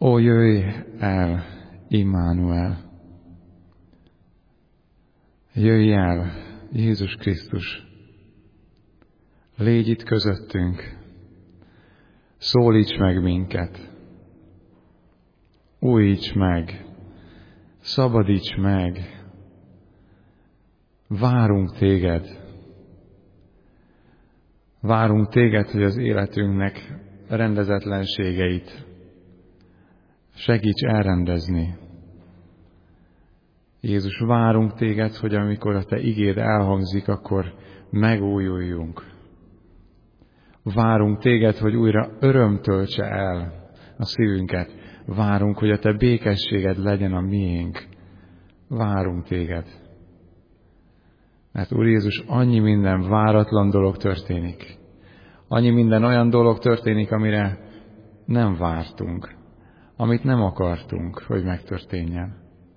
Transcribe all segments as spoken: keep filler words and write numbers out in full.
Ó, jöjj el, Immanuel! Jöjj el, Jézus Krisztus! Légy itt közöttünk, szólíts meg minket, újíts meg, szabadíts meg, várunk téged. Várunk téged, hogy az életünknek rendezetlenségeit segíts elrendezni. Jézus, várunk téged, hogy amikor a te igéd elhangzik, akkor megújuljunk. Várunk téged, hogy újra öröm töltse el a szívünket. Várunk, hogy a te békességed legyen a miénk. Várunk téged. Mert Úr Jézus, annyi minden váratlan dolog történik. Annyi minden olyan dolog történik, amire nem vártunk, amit nem akartunk, hogy megtörténjen.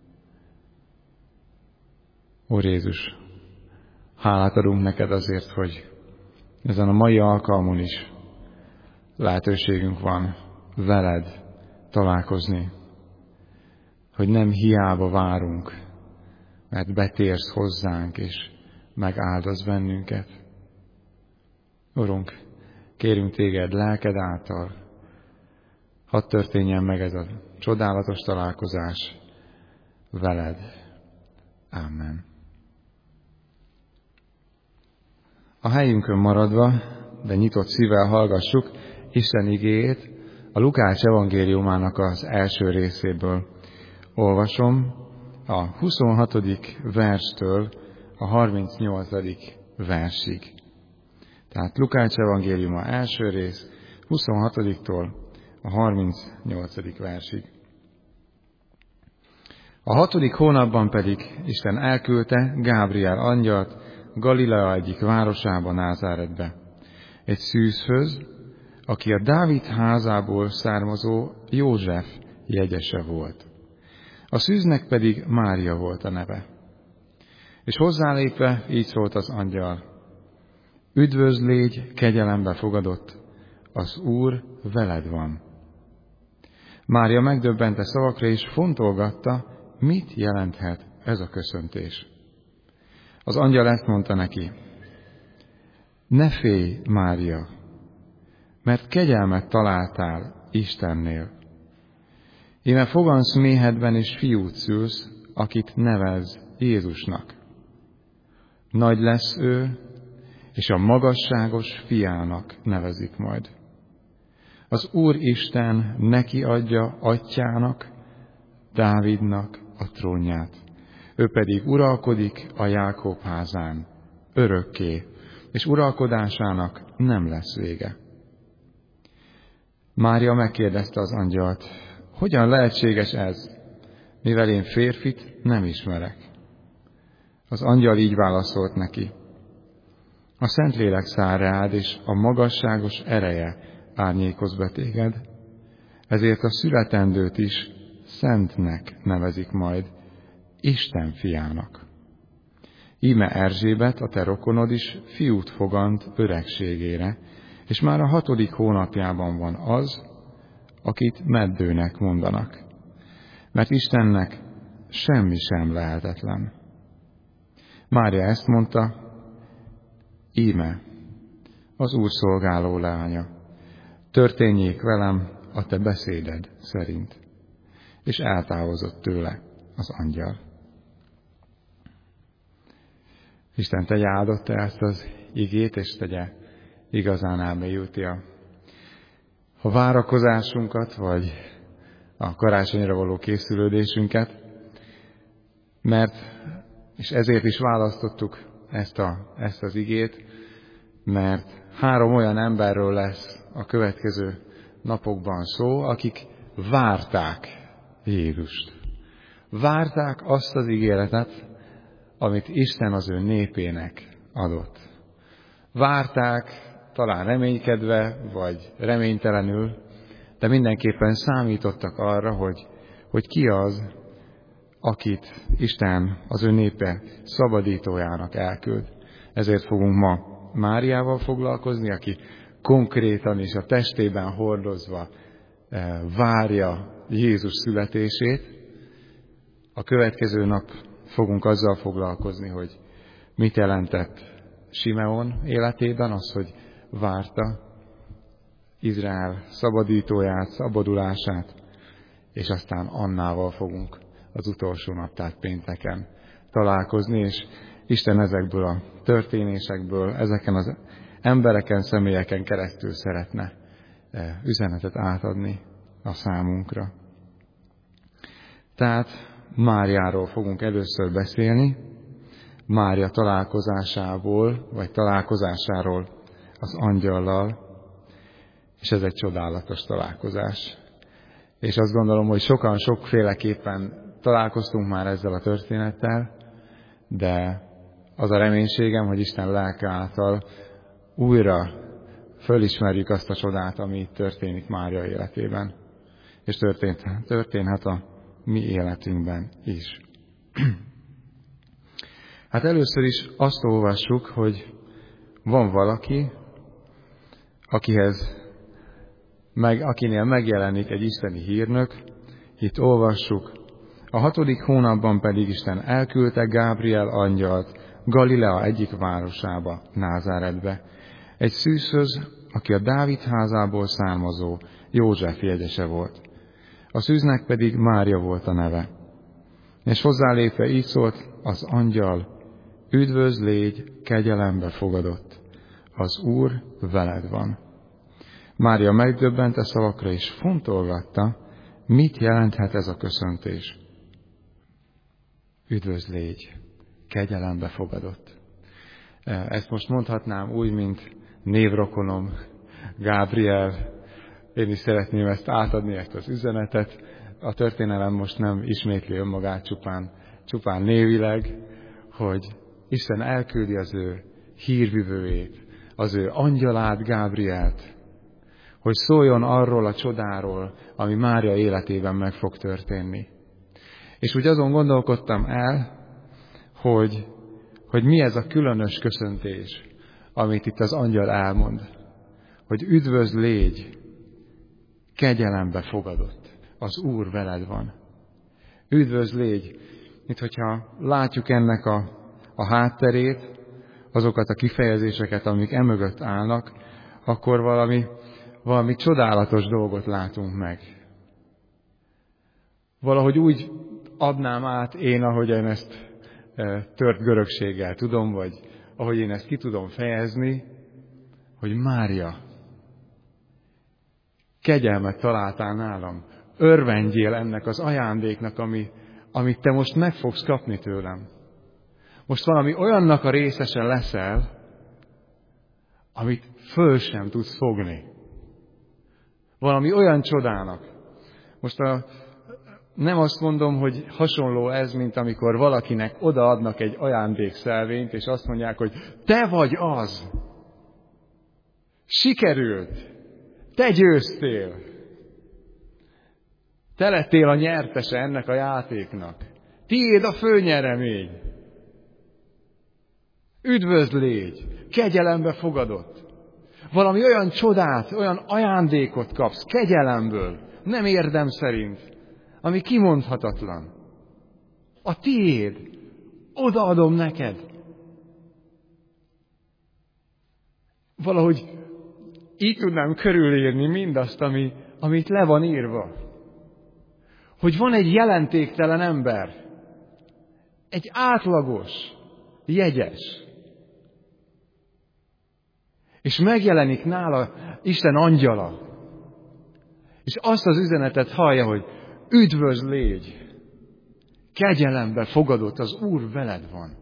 Úr Jézus, hálát adunk neked azért, hogy ezen a mai alkalmon is lehetőségünk van veled találkozni, hogy nem hiába várunk, mert betérsz hozzánk, és megáldasz bennünket. Urunk, kérünk téged lelked által, hadd történjen meg ez a csodálatos találkozás veled. Amen. A helyünkön maradva, de nyitott szívvel hallgassuk Isten igéjét, a Lukács evangéliumának az első részéből olvasom, a huszonhatodik verstől a harmincnyolcadik versig. Tehát Lukács evangéliuma első rész, huszonhatodiktól a harmincnyolcadik versig. A hatodik hónapban pedig Isten elküldte Gábriel angyalt Galilea egyik városába, Názáretbe, egy szűzhöz, aki a Dávid házából származó József jegyese volt. A szűznek pedig Mária volt a neve. És hozzálépve így szólt az angyal: Üdvözl légy, kegyelembe fogadott, az Úr veled van. Mária megdöbbente szavakra, és fontolgatta, mit jelenthet ez a köszöntés. Az angyal ezt mondta neki: Ne félj, Mária, mert kegyelmet találtál Istennél. Íme fogansz méhedben, és fiút szülsz, akit nevez Jézusnak. Nagy lesz ő, és a magasságos fiának nevezik majd. Az Úr Isten neki adja atyjának, Dávidnak a trónját. Ő pedig uralkodik a Jákob házán örökké, és uralkodásának nem lesz vége. Mária megkérdezte az angyalt: Hogyan lehetséges ez, mivel én férfit nem ismerek? Az angyal így válaszolt neki: A Szentlélek száll rád, és a magasságos ereje árnyékoz be téged, ezért a születendőt is Szentnek nevezik majd, Isten fiának. Íme Erzsébet, a te rokonod is fiút fogant öregségére, és már a hatodik hónapjában van az, akit meddőnek mondanak, mert Istennek semmi sem lehetetlen. Mária ezt mondta: Íme az Úr szolgáló lánya, történjék velem a te beszéded szerint. És eltávozott tőle az angyal. Isten tegye áldotta ezt az igét, és tegye igazán elmélyülti a, a várakozásunkat, vagy a karácsonyra való készülődésünket, mert, és ezért is választottuk ezt, a, ezt az igét, mert három olyan emberről lesz a következő napokban szó, akik várták Jézust. Várták azt az ígéretet, amit Isten az ő népének adott. Várták, talán reménykedve, vagy reménytelenül, de mindenképpen számítottak arra, hogy, hogy ki az, akit Isten az ő népe szabadítójának elküld. Ezért fogunk ma Máriával foglalkozni, aki konkrétan is a testében hordozva várja Jézus születését. A következő nap fogunk azzal foglalkozni, hogy mit jelentett Simeon életében, az, hogy várta Izrael szabadítóját, szabadulását, és aztán Annával fogunk az utolsó nap, tehát pénteken találkozni, és Isten ezekből a történésekből, ezeken az embereken, személyeken keresztül szeretne üzenetet átadni a számunkra. Tehát Máriáról fogunk először beszélni, Mária találkozásából, vagy találkozásáról az angyallal, és ez egy csodálatos találkozás. És azt gondolom, hogy sokan sokféleképpen találkoztunk már ezzel a történettel, de az a reménységem, hogy Isten lelke által újra fölismerjük azt a csodát, ami itt történik Mária életében. És történt, történhet a mi életünkben is. Hát először is azt olvassuk, hogy van valaki, akihez, meg, akinél megjelenik egy isteni hírnök. Itt olvassuk, a hatodik hónapban pedig Isten elküldte Gábriel angyalt Galilea egyik városába, Názáretbe, egy szűzhöz, aki a Dávid házából származó József jegyese volt. A szűznek pedig Mária volt a neve. És hozzálépve így szólt az angyal, üdvözl légy, kegyelembe fogadott, az Úr veled van. Mária megdöbbent a szavakra, és fontolgatta, mit jelenthet ez a köszöntés. Üdvözl légy, kegyelembe fogadott. Ezt most mondhatnám úgy, mint névrokonom Gábriel. Én is szeretném ezt átadni, ezt az üzenetet. A történelem most nem ismétli önmagát csupán, csupán névileg, hogy Isten elküldi az ő hírvivőjét, az ő angyalát, Gábrielt, hogy szóljon arról a csodáról, ami Mária életében meg fog történni. És úgy azon gondolkodtam el, hogy, hogy mi ez a különös köszöntés, amit itt az angyal elmond, hogy üdvözl légy, kegyelembe fogadott, az Úr veled van. Üdvözl légy, mint hogyha látjuk ennek a, a hátterét, azokat a kifejezéseket, amik emögött állnak, akkor valami, valami csodálatos dolgot látunk meg. Valahogy úgy adnám át én, ahogy én ezt e, tört görögséggel tudom, vagy ahogy én ezt ki tudom fejezni, hogy Mária, kegyelmet találtál nálam, örvendjél ennek az ajándéknak, ami, amit te most meg fogsz kapni tőlem. Most valami olyannak a részese leszel, amit föl sem tudsz fogni. Valami olyan csodának. Most a, nem azt mondom, hogy hasonló ez, mint amikor valakinek odaadnak egy ajándékszelvényt, és azt mondják, hogy te vagy az. Sikerült. Te győztél. Te lettél a nyertese ennek a játéknak. Tiéd a főnyeremény. Üdvözl légy, kegyelembe fogadott. Valami olyan csodát, olyan ajándékot kapsz kegyelemből, nem érdem szerint, ami kimondhatatlan. A tiéd, odaadom neked. Valahogy így tudnám körülírni mindazt, ami, amit le van írva. Hogy van egy jelentéktelen ember, egy átlagos, jegyes, és megjelenik nála Isten angyala, és azt az üzenetet hallja, hogy üdvözl légy, kegyelembe fogadott, az Úr veled van.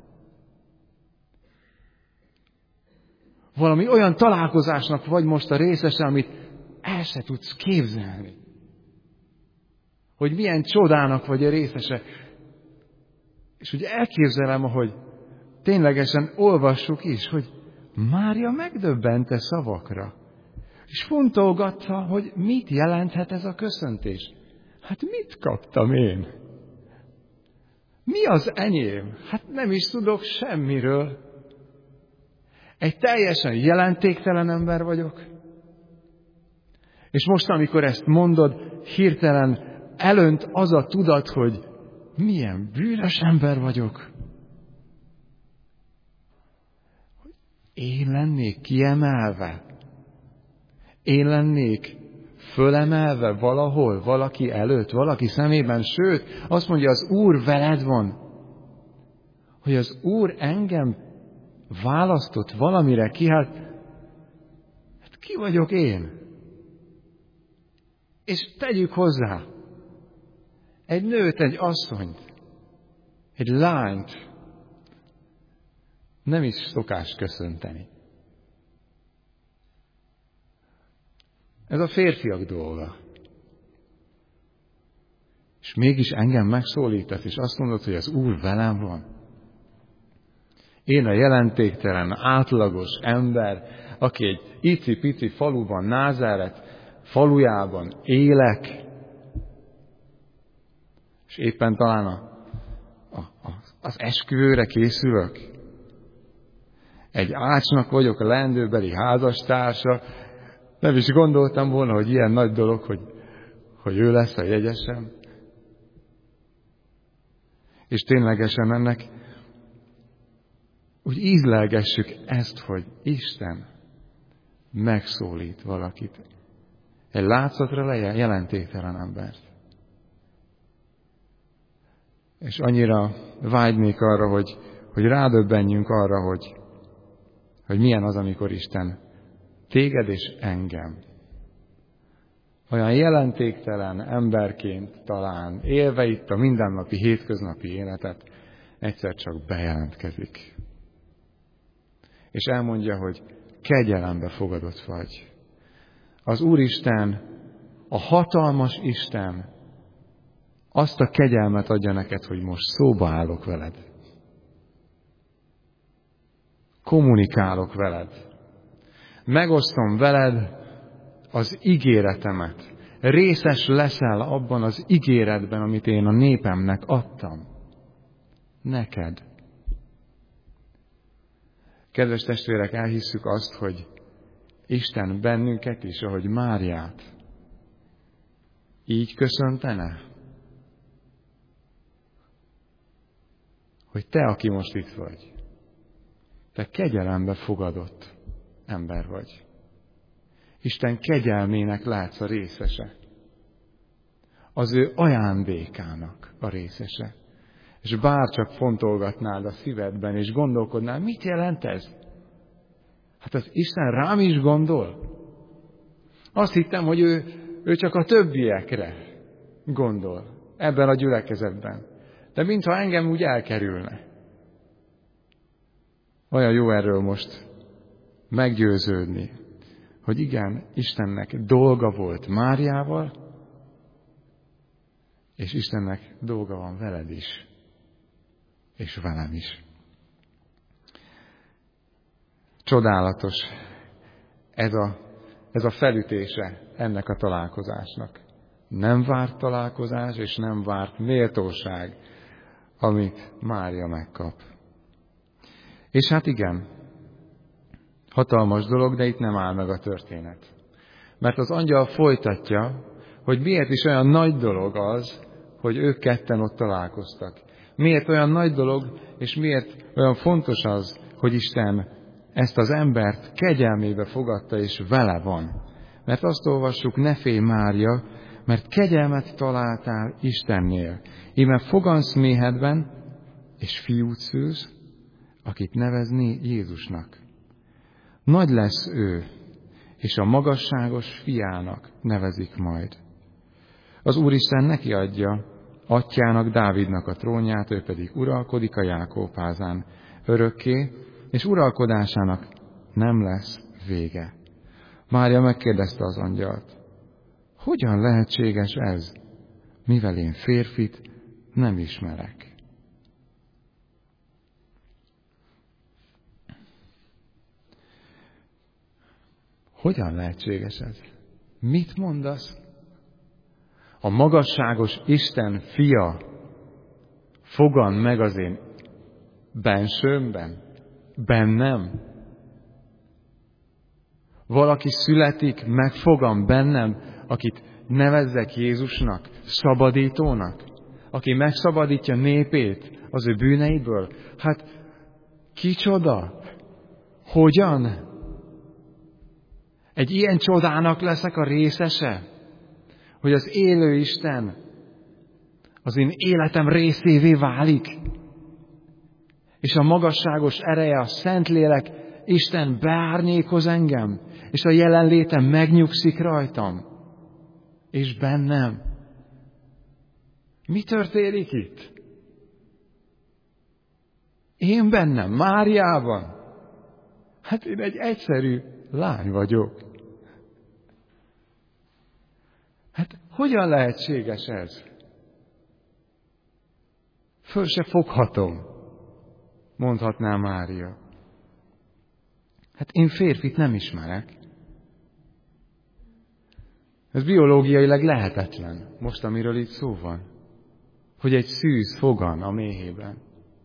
Valami olyan találkozásnak vagy most a részese, amit el se tudsz képzelni. Hogy milyen csodának vagy a részese. És ugye elképzelem, ahogy ténylegesen olvassuk is, hogy Mária megdöbbente szavakra. És fontolgatta, hogy mit jelenthet ez a köszöntés. Hát mit kaptam én? Mi az enyém? Hát nem is tudok semmiről. Egy teljesen jelentéktelen ember vagyok. És most, amikor ezt mondod, hirtelen elönt az a tudat, hogy milyen bűnös ember vagyok. Én lennék kiemelve. Én lennék fölemelve valahol, valaki előtt, valaki szemében. Sőt, azt mondja, az Úr veled van. Hogy az Úr engem választott valamire ki, hát, hát ki vagyok én? És tegyük hozzá egy nőt, egy asszonyt, egy lányt nem is szokás köszönteni. Ez a férfiak dolga. És mégis engem megszólítasz, és azt mondod, hogy az Úr velem van. Én a jelentéktelen, átlagos ember, aki egy icipici faluban, Názáret falujában élek, és éppen talán a, a, a, az esküvőre készülök. Egy ácsnak vagyok a leendőbeli házastársa, nem is gondoltam volna, hogy ilyen nagy dolog, hogy, hogy ő lesz a jegyesem. És ténylegesen ennek úgy ízlelgessük ezt, hogy Isten megszólít valakit. Egy látszatra jelentéktelen embert. És annyira vágynék arra, hogy, hogy rádöbbenjünk arra, hogy, hogy milyen az, amikor Isten téged és engem olyan jelentéktelen emberként talán élve itt a mindennapi, hétköznapi életet egyszer csak bejelentkezik. És elmondja, hogy kegyelembe fogadott vagy. Az Úristen, a hatalmas Isten azt a kegyelmet adja neked, hogy most szóba állok veled. Kommunikálok veled. Megosztom veled az ígéretemet. Részes leszel abban az ígéretben, amit én a népemnek adtam. Neked. Kedves testvérek, elhisszük azt, hogy Isten bennünket is, ahogy Máriát így köszöntene, hogy te, aki most itt vagy, te kegyelembe fogadott ember vagy. Isten kegyelmének látsz a részese. Az ő ajándékának a részese. És bárcsak fontolgatnád a szívedben, és gondolkodnál, mit jelent ez? Hát az Isten rám is gondol. Azt hittem, hogy ő, ő csak a többiekre gondol ebben a gyülekezetben. De mintha engem úgy elkerülne. Olyan jó erről most meggyőződni, hogy igen, Istennek dolga volt Máriával, és Istennek dolga van veled is, és velem is. Csodálatos ez a, ez a felütése ennek a találkozásnak. Nem várt találkozás, és nem várt méltóság, amit Mária megkap. És hát igen, hatalmas dolog, de itt nem áll meg a történet. Mert az angyal folytatja, hogy miért is olyan nagy dolog az, hogy ők ketten ott találkoztak. Miért olyan nagy dolog, és miért olyan fontos az, hogy Isten ezt az embert kegyelmébe fogadta, és vele van. Mert azt olvassuk, ne félj Mária, mert kegyelmet találtál Istennél. Íme fogansz méhedben, és fiút szülsz, akit nevezni Jézusnak. Nagy lesz ő, és a magasságos fiának nevezik majd. Az Úristen neki adja atyának, Dávidnak a trónját, ő pedig uralkodik a Jákob házán örökké, és uralkodásának nem lesz vége. Mária megkérdezte az angyalt, hogyan lehetséges ez, mivel én férfit nem ismerek? Hogyan lehetséges ez? Mit mondasz? A magasságos Isten fia fogan meg az én bensőmben, bennem. Valaki születik, megfogam bennem, akit nevezzek Jézusnak, szabadítónak, aki megszabadítja népét az ő bűneiből. Hát kicsoda? Hogyan? Egy ilyen csodának leszek a részese, hogy az élő Isten az én életem részévé válik, és a magasságos ereje, a Szentlélek, Isten beárnyékoz engem, és a jelenlétem megnyugszik rajtam, és bennem. Mi történik itt? Én bennem, Máriában. Hát én egy egyszerű lány vagyok. Hát hogyan lehetséges ez? Föl se foghatom, mondhatná Mária. Hát én férfit nem ismerek. Ez biológiailag lehetetlen, most amiről itt szó van, hogy egy szűz fogan a méhében.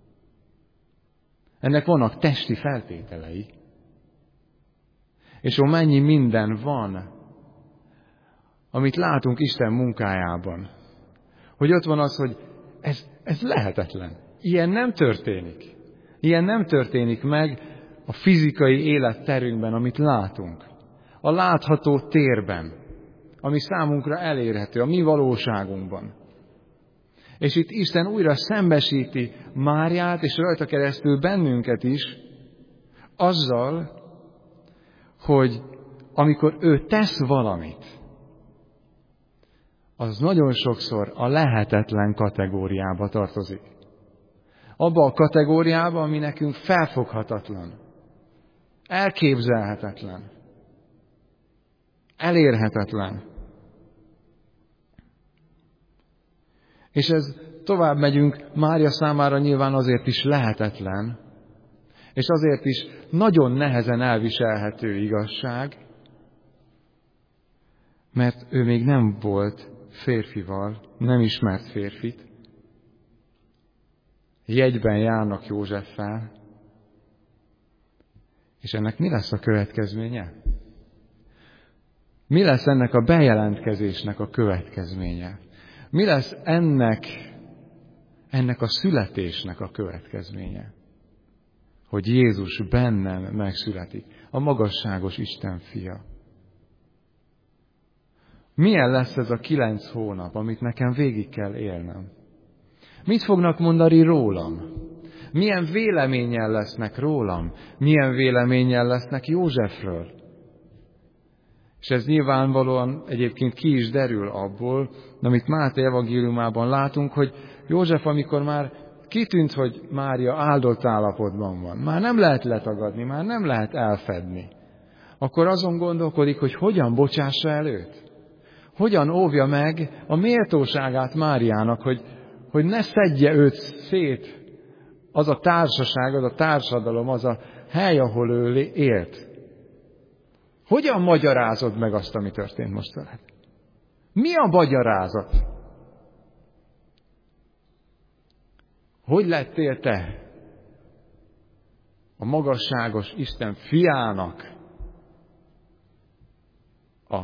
Ennek vannak testi feltételei. És ó, mennyi minden van, amit látunk Isten munkájában. Hogy ott van az, hogy ez, ez lehetetlen. Ilyen nem történik. Ilyen nem történik meg a fizikai életterünkben, amit látunk. A látható térben, ami számunkra elérhető, a mi valóságunkban. És itt Isten újra szembesíti Máriát, és rajta keresztül bennünket is, azzal, hogy amikor ő tesz valamit, az nagyon sokszor a lehetetlen kategóriába tartozik. Abba a kategóriába, ami nekünk felfoghatatlan, elképzelhetetlen, elérhetetlen. És ez tovább megyünk, Mária számára nyilván azért is lehetetlen, és azért is nagyon nehezen elviselhető igazság, mert ő még nem volt férfival, nem ismert férfit. Jegyben járnak Józseffel, és ennek mi lesz a következménye? Mi lesz ennek a bejelentkezésnek a következménye? Mi lesz ennek, ennek a születésnek a következménye? Hogy Jézus bennem megszületik, a magasságos Isten fia. Milyen lesz ez a kilenc hónap, amit nekem végig kell élnem? Mit fognak mondani rólam? Milyen véleménnyel lesznek rólam? Milyen véleménnyel lesznek Józsefről? És ez nyilvánvalóan egyébként ki is derül abból, amit Máté evangéliumában látunk, hogy József, amikor már kitűnt, hogy Mária áldott állapotban van, már nem lehet letagadni, már nem lehet elfedni, akkor azon gondolkodik, hogy hogyan bocsássa el őt. Hogyan óvja meg a méltóságát Máriának, hogy, hogy ne szedje őt szét az a társaság, az a társadalom, az a hely, ahol ő élt. Hogyan magyarázod meg azt, ami történt most veled? Mi a magyarázat? Hogy lettél te a magasságos Isten fiának a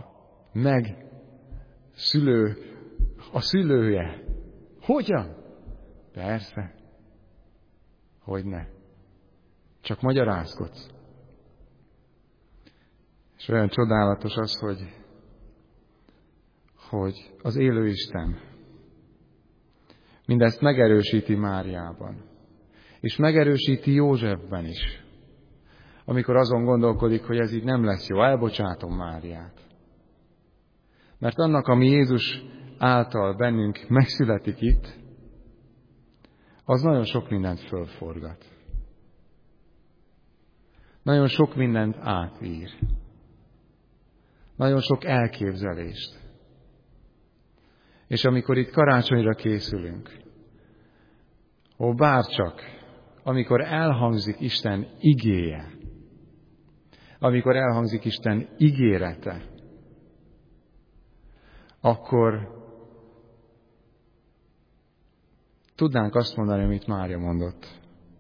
megszülő, a szülője? Hogyan? Persze. Hogyne. Csak magyarázkodsz. És olyan csodálatos az, hogy, hogy az élő Isten mindezt megerősíti Máriában, és megerősíti Józsefben is, amikor azon gondolkodik, hogy ez így nem lesz jó, elbocsátom Máriát. Mert annak, ami Jézus által bennünk megszületik itt, az nagyon sok mindent fölforgat. Nagyon sok mindent átír. Nagyon sok elképzelést. És amikor itt karácsonyra készülünk, ó, bárcsak, amikor elhangzik Isten igéje, amikor elhangzik Isten ígérete, akkor tudnánk azt mondani, amit Mária mondott.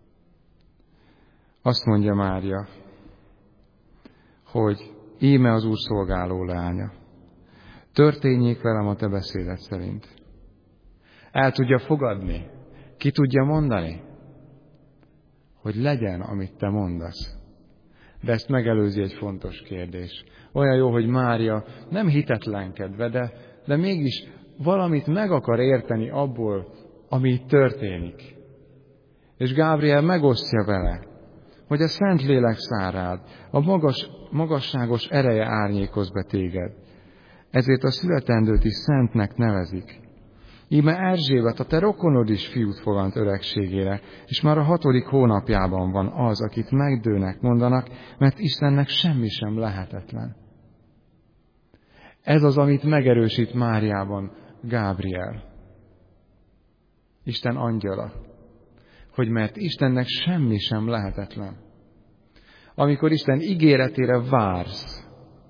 Azt mondja Mária, hogy íme az Úr szolgáló lánya. Történjék velem a te beszéded szerint. El tudja fogadni, ki tudja mondani, hogy legyen, amit te mondasz. De ezt megelőzi egy fontos kérdés. Olyan jó, hogy Mária nem hitetlenkedve, de, de mégis valamit meg akar érteni abból, ami itt történik. És Gábriel megosztja vele, hogy a Szentlélek szár rád, a magas, magasságos ereje árnyékoz be téged. Ezért a születendőt is szentnek nevezik. Íme Erzsébet, a te rokonod is fiút fogant öregségére, és már a hatodik hónapjában van az, akit megdőnek mondanak, mert Istennek semmi sem lehetetlen. Ez az, amit megerősít Máriában Gábriel, Isten angyala, hogy mert Istennek semmi sem lehetetlen. Amikor Isten ígéretére vársz,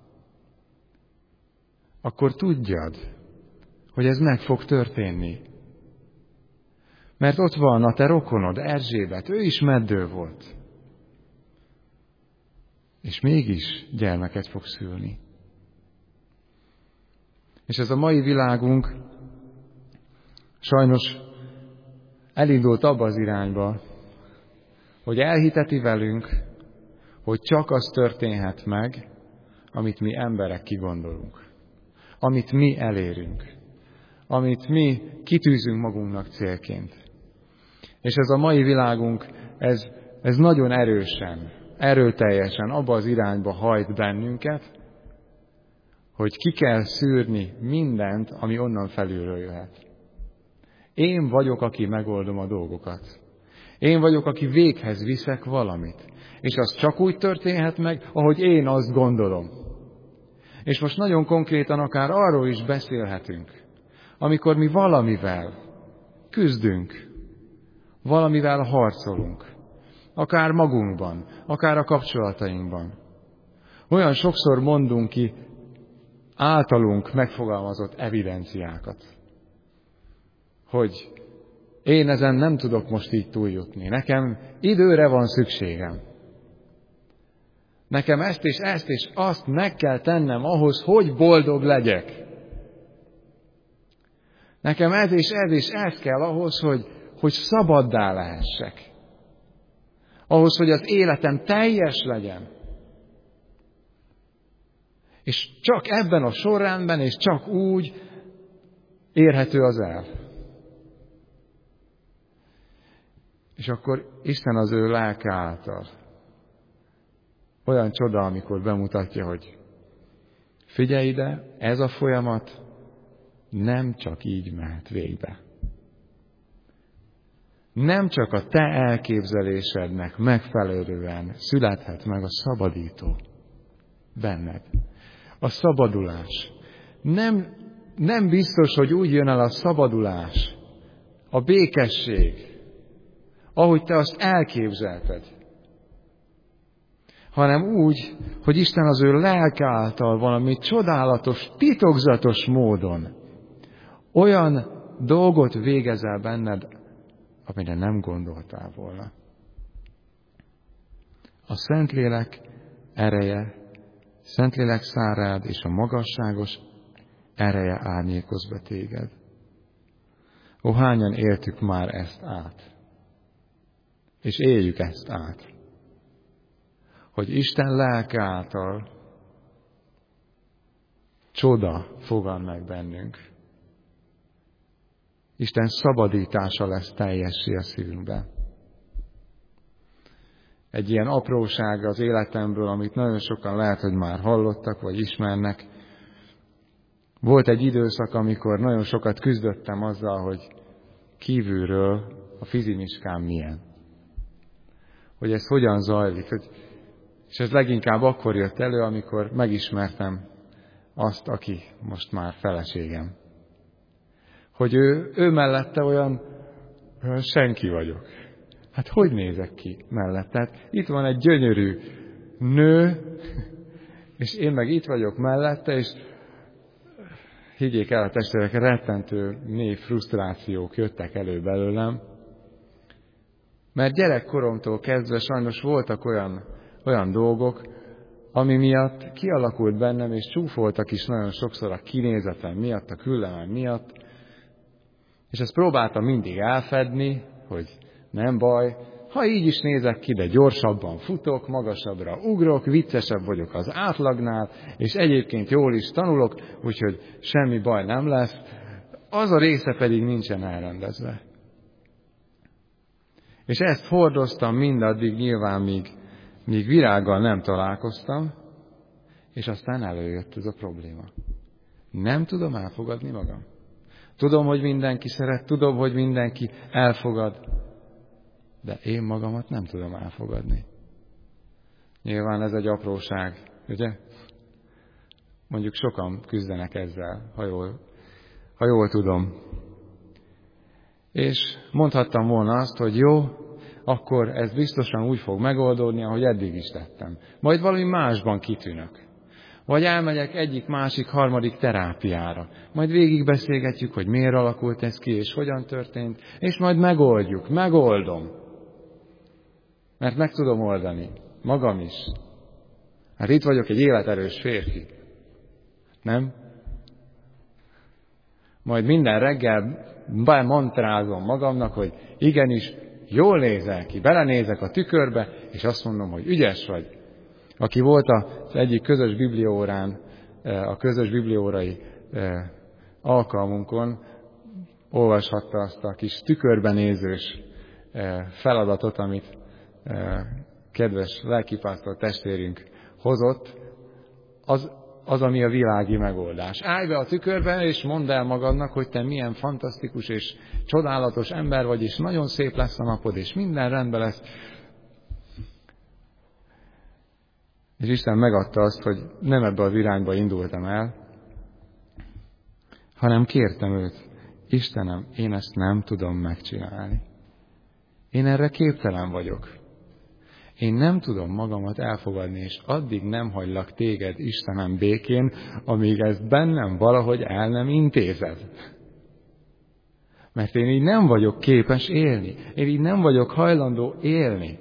akkor tudjad, hogy ez meg fog történni. Mert ott van a te rokonod, Erzsébet, ő is meddő volt. És mégis gyermeket fog szülni. És ez a mai világunk sajnos elindult abba az irányba, hogy elhiteti velünk, hogy csak az történhet meg, amit mi emberek kigondolunk, amit mi elérünk, amit mi kitűzünk magunknak célként. És ez a mai világunk, ez, ez nagyon erősen, erőteljesen abba az irányba hajt bennünket, hogy ki kell szűrni mindent, ami onnan felülről jöhet. Én vagyok, aki megoldom a dolgokat. Én vagyok, aki véghez viszek valamit. És az csak úgy történhet meg, ahogy én azt gondolom. És most nagyon konkrétan akár arról is beszélhetünk, amikor mi valamivel küzdünk, valamivel harcolunk, akár magunkban, akár a kapcsolatainkban. Olyan sokszor mondunk ki általunk megfogalmazott evidenciákat, hogy én ezen nem tudok most így túljutni. Nekem időre van szükségem. Nekem ezt és ezt és azt meg kell tennem ahhoz, hogy boldog legyek. Nekem ez és ez és ez kell ahhoz, hogy, hogy szabaddá lehessek. Ahhoz, hogy az életem teljes legyen. És csak ebben a sorrendben, és csak úgy érhető az el. És akkor Isten az ő lelke által olyan csoda, amikor bemutatja, hogy figyelj ide, ez a folyamat nem csak így mehet végbe. Nem csak a te elképzelésednek megfelelően születhet meg a szabadító benned. A szabadulás. Nem, nem biztos, hogy úgy jön el a szabadulás, a békesség, ahogy te azt elképzelted, hanem úgy, hogy Isten az ő lelke által valami csodálatos, titokzatos módon olyan dolgot végezel benned, amire nem gondoltál volna. A Szentlélek ereje, Szentlélek szár rád, és a magasságos ereje árnyékoz be téged. Ó, hányan éltük már ezt át? És éljük ezt át. Hogy Isten lelke által csoda fogan meg bennünk. Isten szabadítása lesz teljessé a szívünkben. Egy ilyen apróság az életemből, amit nagyon sokan lehet, hogy már hallottak, vagy ismernek. Volt egy időszak, amikor nagyon sokat küzdöttem azzal, hogy kívülről a fizimiskám milyen. Hogy ez hogyan zajlik. Hogy, és ez leginkább akkor jött elő, amikor megismertem azt, aki most már feleségem. Hogy ő, ő mellette olyan, olyan senki vagyok. Hát hogy nézek ki mellette? Hát itt van egy gyönyörű nő, és én meg itt vagyok mellette, és higgyék el a testvérek, rettentő mély frusztrációk jöttek elő belőlem. Mert gyerekkoromtól kezdve sajnos voltak olyan, olyan dolgok, ami miatt kialakult bennem, és csúfoltak is nagyon sokszor a kinézetem miatt, a küllemem miatt, és ezt próbáltam mindig elfedni, hogy nem baj, ha így is nézek ki, de gyorsabban futok, magasabbra ugrok, viccesebb vagyok az átlagnál, és egyébként jól is tanulok, úgyhogy semmi baj nem lesz, az a része pedig nincsen elrendezve. És ezt hordoztam mindaddig nyilván, míg, míg virággal nem találkoztam, és aztán előjött ez a probléma. Nem tudom elfogadni magam. Tudom, hogy mindenki szeret, tudom, hogy mindenki elfogad, de én magamat nem tudom elfogadni. Nyilván ez egy apróság, ugye? Mondjuk sokan küzdenek ezzel, ha jól, ha jól tudom. És mondhattam volna azt, hogy jó, akkor ez biztosan úgy fog megoldódni, ahogy eddig is tettem. Majd valami másban kitűnök. Vagy elmegyek egyik, másik, harmadik terápiára. Majd végigbeszélgetjük, hogy miért alakult ez ki, és hogyan történt, és majd megoldjuk, megoldom. Mert meg tudom oldani. Magam is. Hát itt vagyok egy életerős férfi. Nem? Majd minden reggel bemantrázom magamnak, hogy igenis, jól nézel ki. Belenézek a tükörbe, és azt mondom, hogy ügyes vagy. Aki volt az egyik közös bibliaórán, a közös bibliaórai alkalmunkon, olvashatta azt a kis tükörbenézős feladatot, amit kedves lelkipásztor testvérünk hozott, az, az, ami a világi megoldás. Állj be a tükörbe, és mondd el magadnak, hogy te milyen fantasztikus és csodálatos ember vagy, és nagyon szép lesz a napod, és minden rendben lesz. És Isten megadta azt, hogy nem ebbe az irányba indultam el, hanem kértem őt, Istenem, én ezt nem tudom megcsinálni. Én erre képtelen vagyok. Én nem tudom magamat elfogadni, és addig nem hagylak téged, Istenem, békén, amíg ezt bennem valahogy el nem intézed. Mert én így nem vagyok képes élni. Én így nem vagyok hajlandó élni.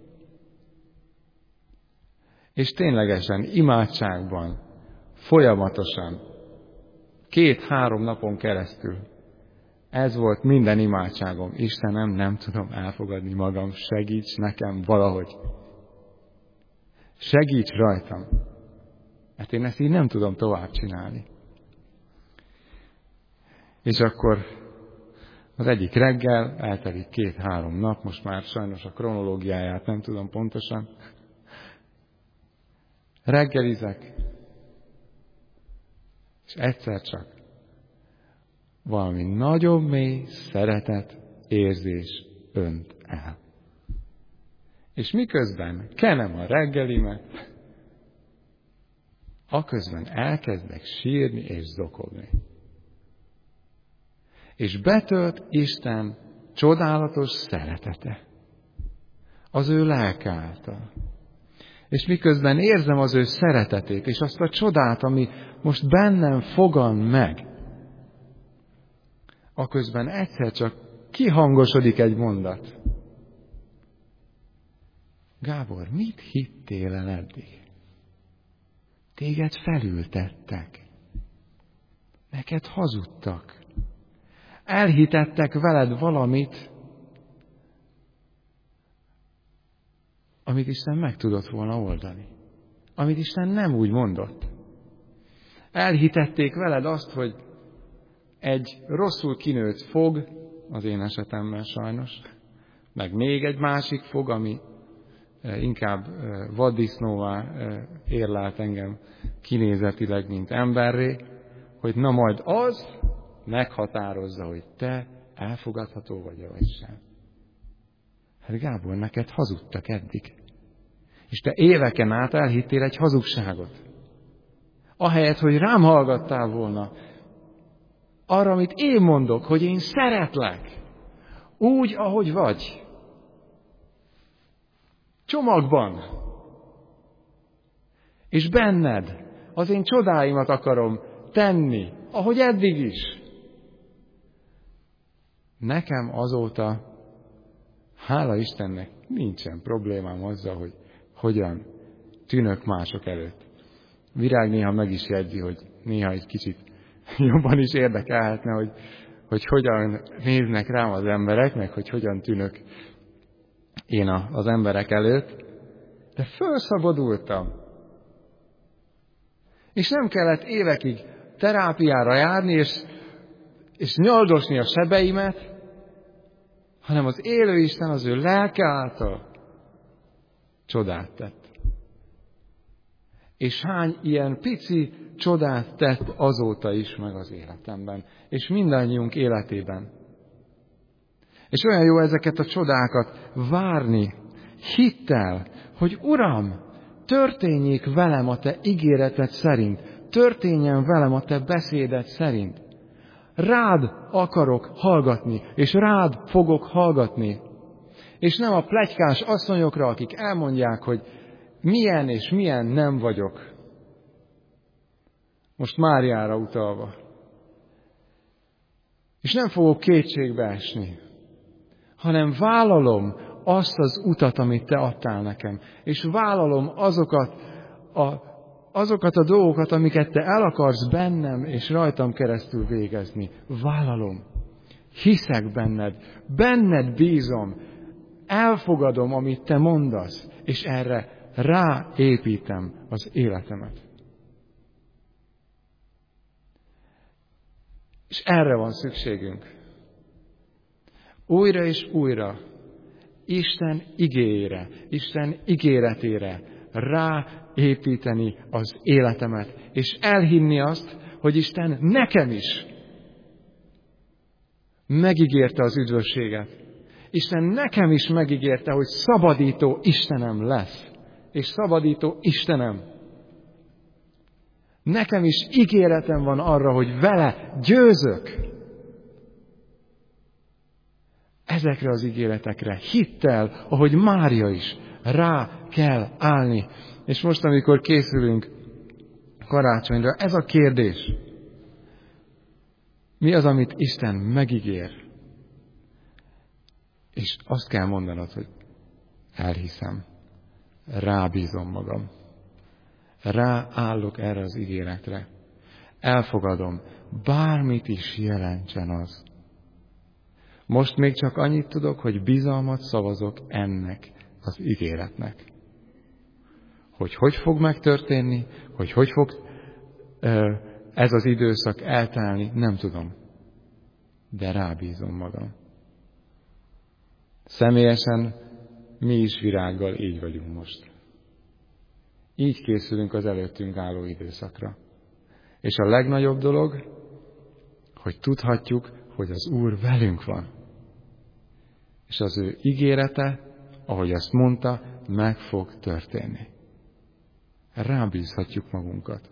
És ténylegesen, imádságban, folyamatosan, két-három napon keresztül, ez volt minden imádságom. Istenem, nem tudom elfogadni magam, segíts nekem valahogy. Segíts rajtam. Hát én ezt így nem tudom tovább csinálni. És akkor az egyik reggel, eltelik két-három nap, most már sajnos a kronológiáját nem tudom pontosan, reggelizek, és egyszer csak valami nagyobb mély szeretet érzés önt el. És miközben kenem a reggelimet, aközben elkezdek sírni és zokogni. És betölt Isten csodálatos szeretete az ő lelke által. És miközben érzem az ő szeretetét, és azt a csodát, ami most bennem fogan meg, aközben egyszer csak kihangosodik egy mondat. Gábor, mit hittél el eddig? Téged felültettek. Neked hazudtak. Elhitettek veled valamit, amit Isten meg tudott volna oldani. Amit Isten nem úgy mondott. Elhitették veled azt, hogy egy rosszul kinőtt fog, az én esetemben sajnos, meg még egy másik fog, ami inkább vaddisznóvá érlelt engem kinézetileg, mint emberré, hogy na majd az meghatározza, hogy te elfogadható vagy, vagy sem. Hát Gábor, neked hazudtak eddig. És te éveken át elhittél egy hazugságot. Ahelyett, hogy rám hallgattál volna, arra, amit én mondok, hogy én szeretlek, úgy, ahogy vagy. Csomagban. És benned az én csodáimat akarom tenni, ahogy eddig is. Nekem azóta, hála Istennek, nincsen problémám azzal, hogy hogyan tűnök mások előtt. Virág néha meg is jegyzi, hogy néha egy kicsit jobban is érdekelhetne, hogy, hogy hogyan néznek rám az emberek, meg hogy hogyan tűnök én az emberek előtt. De felszabadultam. És nem kellett évekig terápiára járni, és, és nyaldosni a sebeimet, hanem az élő Isten az ő lelke által csodát tett. És hány ilyen pici csodát tett azóta is meg az életemben, és mindannyiunk életében. És olyan jó ezeket a csodákat várni, hittel, hogy Uram, történjék velem a Te ígéreted szerint, történjen velem a Te beszéded szerint. Rád akarok hallgatni, és rád fogok hallgatni. És nem a pletykás asszonyokra, akik elmondják, hogy milyen és milyen nem vagyok. Most Máriára utalva. És nem fogok kétségbe esni, hanem vállalom azt az utat, amit Te adtál nekem. És vállalom azokat a, azokat a dolgokat, amiket Te el akarsz bennem és rajtam keresztül végezni. Vállalom. Hiszek benned. Benned bízom. Elfogadom, amit Te mondasz, és erre ráépítem az életemet. És erre van szükségünk. Újra és újra Isten igéjére, Isten ígéretére ráépíteni az életemet, és elhinni azt, hogy Isten nekem is megígérte az üdvösséget. Isten nekem is megígérte, hogy szabadító Istenem lesz. És szabadító Istenem. Nekem is ígéretem van arra, hogy vele győzök. Ezekre az ígéretekre hittel, ahogy Mária is, rá kell állni. És most, amikor készülünk karácsonyra, ez a kérdés. Mi az, amit Isten megígér? És azt kell mondanod, hogy elhiszem. Rábízom magam. Ráállok erre az ígéretre. Elfogadom, bármit is jelentsen az. Most még csak annyit tudok, hogy bizalmat szavazok ennek az ígéretnek. Hogy hogy fog megtörténni, hogy hogy fog ez az időszak eltelni, nem tudom. De rábízom magam. Személyesen mi is Virággal így vagyunk most. Így készülünk az előttünk álló időszakra. És a legnagyobb dolog, hogy tudhatjuk, hogy az Úr velünk van. És az ő ígérete, ahogy azt mondta, meg fog történni. Rábízhatjuk magunkat.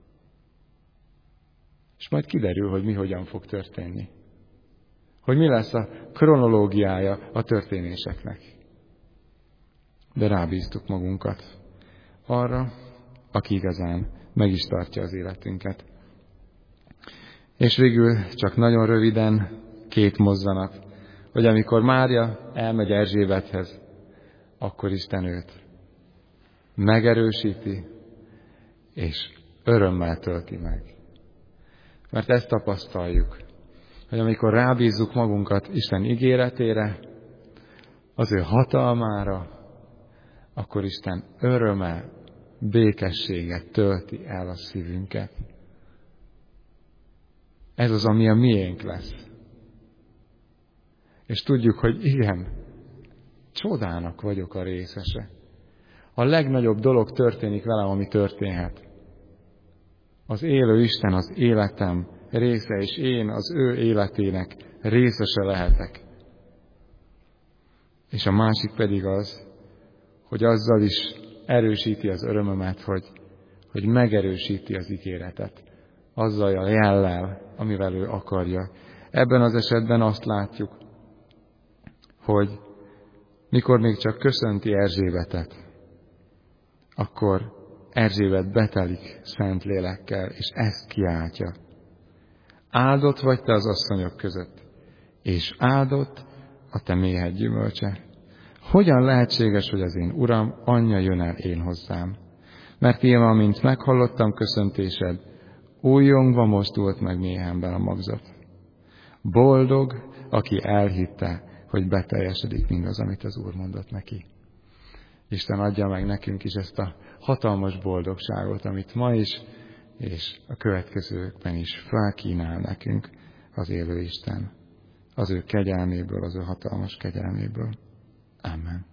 És majd kiderül, hogy mi hogyan fog történni. Hogy mi lesz a kronológiája a történéseknek. De rábíztuk magunkat arra, aki igazán meg is tartja az életünket. És végül csak nagyon röviden két mozzanat, hogy amikor Mária elmegy Erzsébethez, akkor Isten őt megerősíti, és örömmel tölti meg. Mert ezt tapasztaljuk, hogy amikor rábízzuk magunkat Isten ígéretére, az ő hatalmára, akkor Isten örömmel, békességet tölti el a szívünket. Ez az, ami a miénk lesz. És tudjuk, hogy igen, csodának vagyok a részese. A legnagyobb dolog történik velem, ami történhet. Az élő Isten az életem része, és én az ő életének részese lehetek. És a másik pedig az, hogy azzal is erősíti az örömömet, hogy, hogy megerősíti az ígéretet. Azzal a jellel, amivel ő akarja. Ebben az esetben azt látjuk, hogy mikor még csak köszönti Erzsébetet, akkor Erzsébet betelik szent lélekkel, és ezt kiáltja. Áldott vagy te az asszonyok között, és áldott a te méhed gyümölcse. Hogyan lehetséges, hogy az én Uram anyja jön el én hozzám? Mert én, amint meghallottam köszöntésed, újjongva mozdult meg méhemben a magzat. Boldog, aki elhitte, hogy beteljesedik mindaz, amit az Úr mondott neki. Isten adja meg nekünk is ezt a hatalmas boldogságot, amit ma is, és a következőkben is felkínál nekünk az élő Isten. Az ő kegyelméből, az ő hatalmas kegyelméből. Amen.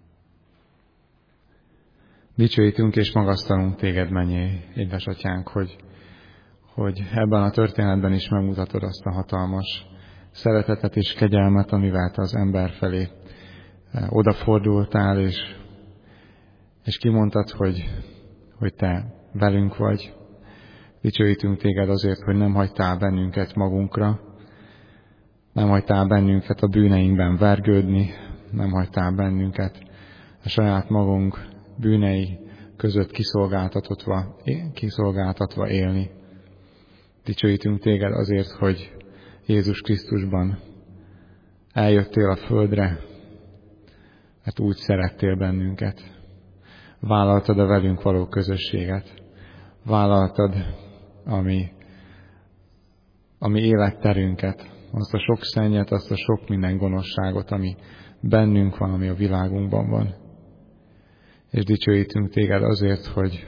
Dicsőítünk és magasztalunk téged, mennyei édesatyánk, hogy, hogy ebben a történetben is megmutatod azt a hatalmas szeretetet és kegyelmet, amivel te az ember felé odafordultál, és, és kimondtad, hogy, hogy te velünk vagy. Dicsőítünk téged azért, hogy nem hagytál bennünket magunkra, nem hagytál bennünket a bűneinkben vergődni, nem hagytál bennünket a saját magunk bűnei között kiszolgáltatva, kiszolgáltatva élni. Dicsőítünk téged azért, hogy Jézus Krisztusban eljöttél a földre, mert úgy szerettél bennünket. Vállaltad a velünk való közösséget. Vállaltad a mi, a mi életterünket, azt a sok szennyet, azt a sok minden gonoszságot, ami bennünk van, ami a világunkban van. És dicsőítünk téged azért, hogy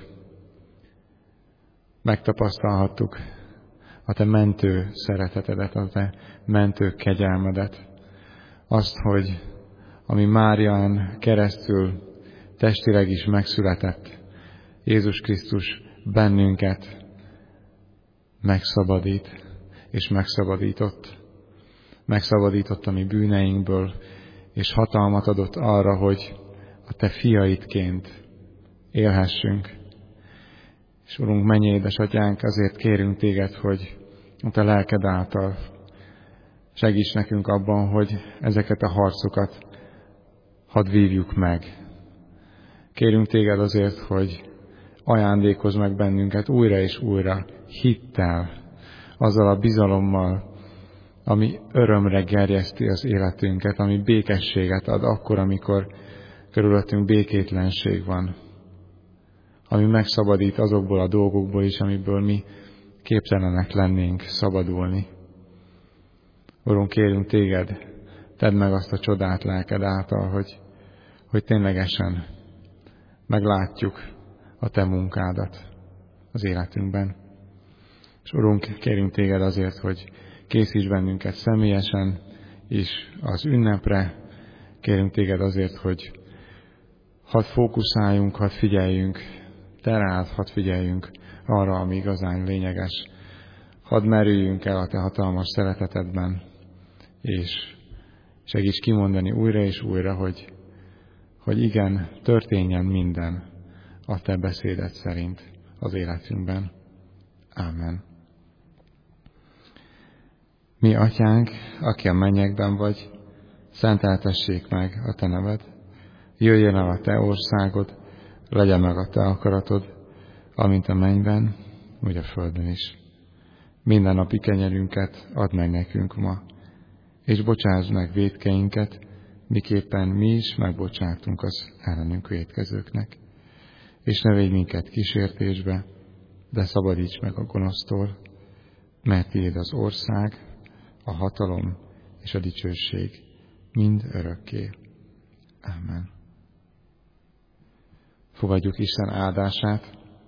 megtapasztalhattuk a te mentő szeretetedet, a te mentő kegyelmedet. Azt, hogy ami Márián keresztül testileg is megszületett, Jézus Krisztus bennünket megszabadít és megszabadított. Megszabadított a mi bűneinkből, és hatalmat adott arra, hogy a te fiaidként élhessünk. És Urunk, menj édesatyánk, azért kérünk téged, hogy a te lelked által segíts nekünk abban, hogy ezeket a harcokat hadd vívjuk meg. Kérünk téged azért, hogy ajándékozz meg bennünket újra és újra hittel, azzal a bizalommal, ami örömre gerjeszti az életünket, ami békességet ad akkor, amikor körülöttünk békétlenség van, ami megszabadít azokból a dolgokból is, amiből mi képtelenek lennénk szabadulni. Urunk, kérünk téged, tedd meg azt a csodát lelked által, hogy, hogy ténylegesen meglátjuk a te munkádat az életünkben. És Urunk, kérünk téged azért, hogy készíts bennünket személyesen is az ünnepre. Kérünk téged azért, hogy hadd fókuszáljunk, hadd figyeljünk te rád, hadd figyeljünk arra, ami igazán lényeges. Hadd merüljünk el a te hatalmas szeretetedben, és segíts kimondani újra és újra, hogy, hogy igen, történjen minden a te beszéded szerint az életünkben. Ámen. Mi atyánk, aki a mennyekben vagy, szenteltessék meg a te neved, jöjjön el a te országod, legyen meg a te akaratod, amint a mennyben, úgy a földön is. Minden napi kenyerünket add meg nekünk ma, és bocsásd meg vétkeinket, miképpen mi is megbocsátunk az ellenünk vétkezőknek. És ne védj minket kísértésbe, de szabadíts meg a gonosztól, mert tiéd az ország, a hatalom és a dicsőség mind örökké. Ámen. Fogadjuk Isten áldását.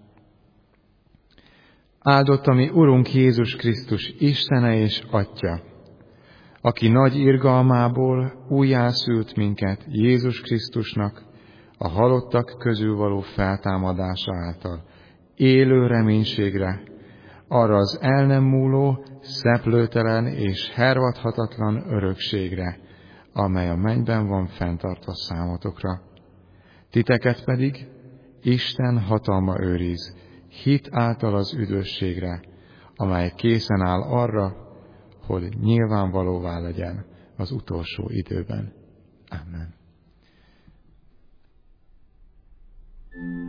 Áldott a mi Urunk Jézus Krisztus Istene és Atya, aki nagy irgalmából újjászült minket Jézus Krisztusnak a halottak közül való feltámadása által élő reménységre, arra az el nem múló, szeplőtelen és hervadhatatlan örökségre, amely a mennyben van fenntartva számotokra. Titeket pedig Isten hatalma őriz, hit által az üdvösségre, amely készen áll arra, hogy nyilvánvalóvá legyen az utolsó időben. Amen.